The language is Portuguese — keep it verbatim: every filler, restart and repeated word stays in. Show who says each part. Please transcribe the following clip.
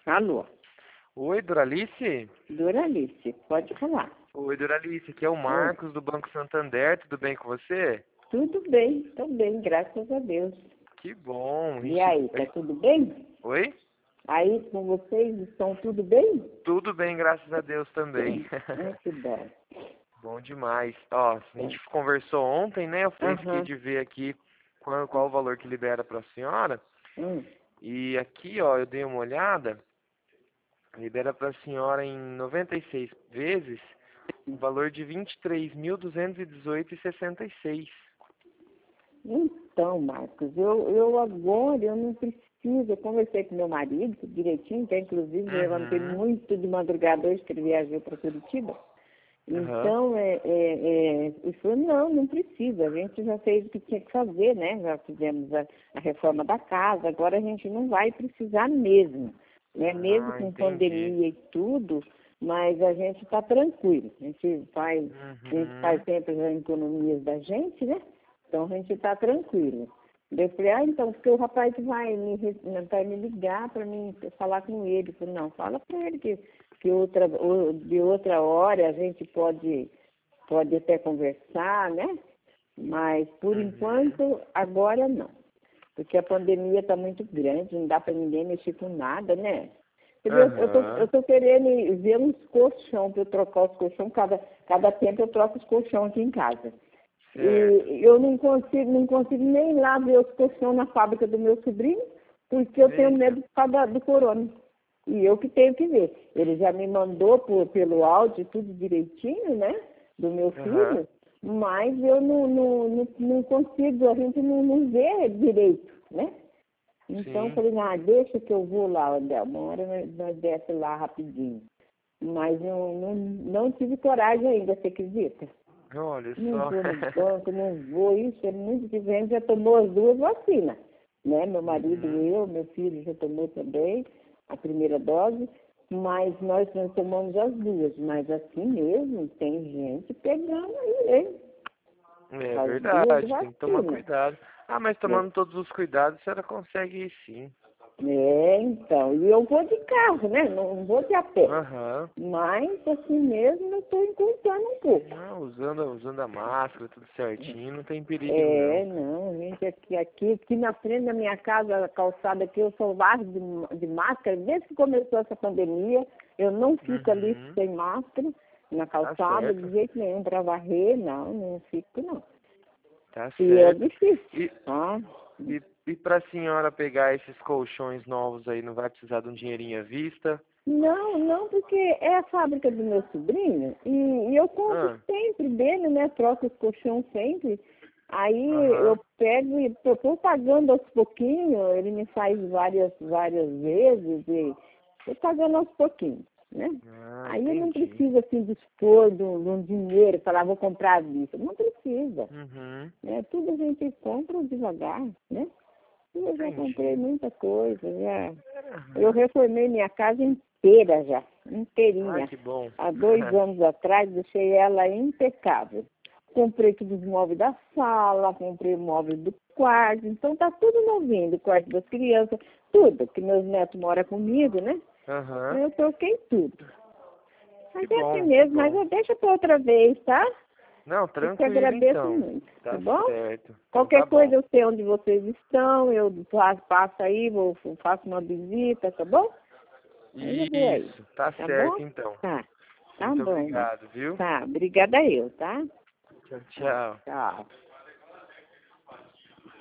Speaker 1: Alô,
Speaker 2: Oi, Doralice?
Speaker 1: Doralice, pode falar.
Speaker 2: Oi, Doralice, aqui é o
Speaker 1: Oi,
Speaker 2: Marcos do Banco Santander, tudo bem com você?
Speaker 1: tudo bem, tô bem, graças a Deus.
Speaker 2: Que bom. a
Speaker 1: E
Speaker 2: gente-
Speaker 1: aí,
Speaker 2: a
Speaker 1: tá
Speaker 2: gente-
Speaker 1: tudo bem?
Speaker 2: Oi?
Speaker 1: Aí com vocês estão tudo bem?
Speaker 2: Tudo bem, graças a Deus também.
Speaker 1: Ah, que bom.
Speaker 2: Bom demais. Ó, a gente conversou ontem, né? Eu falei, fiquei
Speaker 1: Aham,
Speaker 2: de ver aqui qual, qual o valor que libera para a senhora.
Speaker 1: hum,
Speaker 2: E aqui, ó, eu dei uma olhada, libera para a senhora em noventa e seis vezes, o valor de vinte e três mil duzentos e dezoito e sessenta e seis.
Speaker 1: Então, Marcos, eu, eu agora eu não preciso, eu conversei com meu marido direitinho, que inclusive eu levantei
Speaker 2: Uhum.
Speaker 1: muito de madrugada hoje, que ele viajou para Curitiba.
Speaker 2: Aham.
Speaker 1: Então, é, é, é, ele falou, não, não precisa, a gente já fez o que tinha que fazer, né? Já fizemos a, a reforma da casa, agora a gente não vai precisar mesmo, né? Mesmo
Speaker 2: Ah,
Speaker 1: com
Speaker 2: entendi.
Speaker 1: pandemia e tudo, mas a gente está tranquilo, a gente faz, a gente faz
Speaker 2: Uhum.
Speaker 1: sempre as economias da gente, né? Então a gente está tranquilo. Daí eu falei, ah, então, porque o rapaz vai me, re- vai me ligar para mim falar com ele. Eu falei, não, fala para ele que, que outra, ou- de outra hora a gente pode, pode até conversar, né? Mas, por
Speaker 2: Uhum.
Speaker 1: enquanto, agora não. Porque a pandemia está muito grande, não dá para ninguém mexer com nada, né? Quer dizer, eu tô, eu
Speaker 2: Aham.
Speaker 1: tô querendo ver uns colchão para eu trocar os colchão, cada, cada tempo eu troco os colchão aqui em casa.
Speaker 2: Certo.
Speaker 1: E eu não consigo, não consigo nem ir lá ver os colchão na fábrica do meu sobrinho, porque eu tenho
Speaker 2: Eita.
Speaker 1: medo por causa da- do corona. E eu que tenho que ver. Ele já me mandou por, pelo áudio tudo direitinho, né? Do meu
Speaker 2: Aham.
Speaker 1: filho, mas eu não, não, não, não consigo, a gente não, não vê direito, né? Então eu
Speaker 2: Sim.
Speaker 1: falei, ah, deixa que eu vou lá, Odel, uma hora nós, nós desce lá rapidinho. Mas não, não, não tive coragem ainda, você acredita?
Speaker 2: Olha
Speaker 1: Não
Speaker 2: só.
Speaker 1: vou no banco, não vou, isso é muito diferente, já tomou as duas vacinas, né? Meu marido
Speaker 2: Uhum.
Speaker 1: e eu, meu filho já tomou também a primeira dose, mas nós não tomamos as duas, mas assim mesmo, tem gente pegando aí, hein?
Speaker 2: É
Speaker 1: As duas
Speaker 2: verdade, tem que tomar
Speaker 1: vacinas,
Speaker 2: cuidado. Ah, mas
Speaker 1: né?
Speaker 2: tomando todos os cuidados, a senhora consegue ir sim.
Speaker 1: É, então, e eu vou de carro, né? Não vou de a pé.
Speaker 2: Aham.
Speaker 1: Mas assim mesmo eu estou encurtando um pouco.
Speaker 2: Não, usando, usando a máscara, tudo certinho, não tem perigo
Speaker 1: É,
Speaker 2: não.
Speaker 1: não, gente, aqui, aqui, aqui na frente da minha casa, a calçada aqui, eu sou largo de, de máscara. Desde que começou essa pandemia, eu não fico ali
Speaker 2: Uhum.
Speaker 1: sem máscara na
Speaker 2: Tá
Speaker 1: calçada,
Speaker 2: certo.
Speaker 1: de jeito nenhum, para varrer, não, não fico não.
Speaker 2: Tá
Speaker 1: E é
Speaker 2: certo.
Speaker 1: difícil,
Speaker 2: E,
Speaker 1: tá?
Speaker 2: e, e pra senhora pegar esses colchões novos aí, não vai precisar de um dinheirinho à vista?
Speaker 1: Não, não, porque é a fábrica do meu sobrinho e, e eu compro
Speaker 2: Ah,
Speaker 1: sempre dele, né? Troco os colchões sempre. Aí eu
Speaker 2: aham.
Speaker 1: pego e estou pagando aos pouquinhos, ele me faz várias, várias vezes e estou pagando aos pouquinhos, né?
Speaker 2: Ah,
Speaker 1: Aí eu não
Speaker 2: entendi.
Speaker 1: preciso assim dispor de um de um dinheiro, falar, vou comprar à vista. Não precisa,
Speaker 2: Uhum.
Speaker 1: né? Tudo a gente compra devagar, né? E eu já comprei
Speaker 2: Entendi.
Speaker 1: muita coisa, já. Eu
Speaker 2: Aham.
Speaker 1: reformei minha casa inteira já,
Speaker 2: Ai,
Speaker 1: inteirinha.
Speaker 2: que bom.
Speaker 1: Há dois anos atrás deixei ela impecável. Comprei todos os móveis da sala, comprei o móvel do quarto, então tá tudo novinho, do quarto das crianças, tudo, que meus netos moram comigo, né?
Speaker 2: Aham.
Speaker 1: Eu troquei tudo.
Speaker 2: Que
Speaker 1: Mas é assim
Speaker 2: bom, que
Speaker 1: mesmo, mas
Speaker 2: bom.
Speaker 1: eu deixo para outra vez, tá?
Speaker 2: Não,
Speaker 1: Eu te
Speaker 2: tranquilo
Speaker 1: agradeço
Speaker 2: então.
Speaker 1: muito, tá
Speaker 2: Tá
Speaker 1: bom?
Speaker 2: certo. Então
Speaker 1: Qualquer
Speaker 2: tá
Speaker 1: coisa
Speaker 2: bom.
Speaker 1: eu sei onde vocês estão, eu fa- passo aí, vou, faço uma visita, tá bom? Aí eu vou aí,
Speaker 2: Isso, tá
Speaker 1: tá bom?
Speaker 2: certo então.
Speaker 1: Tá, tá
Speaker 2: Muito
Speaker 1: bom, mas
Speaker 2: obrigado, viu?
Speaker 1: tá, obrigada eu, tá?
Speaker 2: Tchau,
Speaker 1: Tá,
Speaker 2: tchau.
Speaker 1: tchau.